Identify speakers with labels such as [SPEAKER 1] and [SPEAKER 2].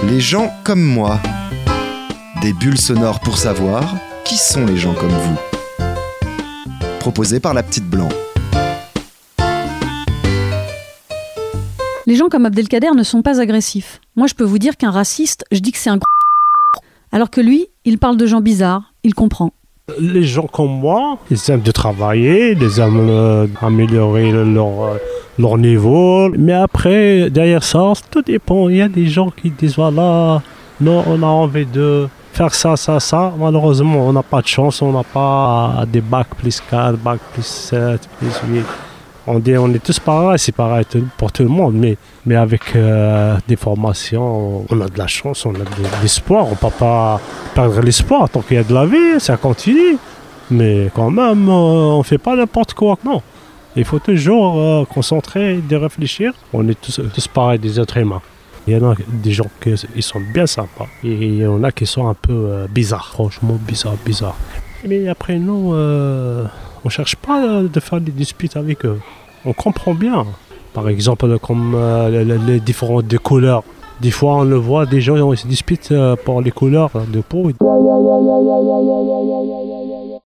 [SPEAKER 1] Les gens comme moi. Des bulles sonores pour savoir qui sont les gens comme vous. Proposé par la petite Blanc.
[SPEAKER 2] Les gens comme Abdelkader ne sont pas agressifs. Moi, je peux vous dire qu'un raciste, je dis que c'est un alors que lui, il parle de gens bizarres, il comprend.
[SPEAKER 3] Les gens comme moi, ils aiment de travailler, ils aiment améliorer leur niveau. Mais après, derrière ça, tout dépend. Il y a des gens qui disent voilà, non, on a envie de faire ça. Malheureusement, on n'a pas de chance, on n'a pas des bacs plus 4, bacs plus 7, plus 8. On est tous pareils, c'est pareil pour tout le monde, mais avec des formations, on a de la chance, on a de l'espoir, on ne peut pas perdre l'espoir tant qu'il y a de la vie, ça continue. Mais quand même, on ne fait pas n'importe quoi, non. Il faut toujours concentrer et réfléchir. On est tous pareils, des êtres humains. Il y en a des gens qui sont bien sympas et il y en a qui sont un peu bizarres, franchement bizarres. Mais après nous, on ne cherche pas de faire des disputes avec eux. On comprend bien. Par exemple, comme les différentes couleurs. Des fois, on le voit, des gens ils se disputent pour les couleurs de peau.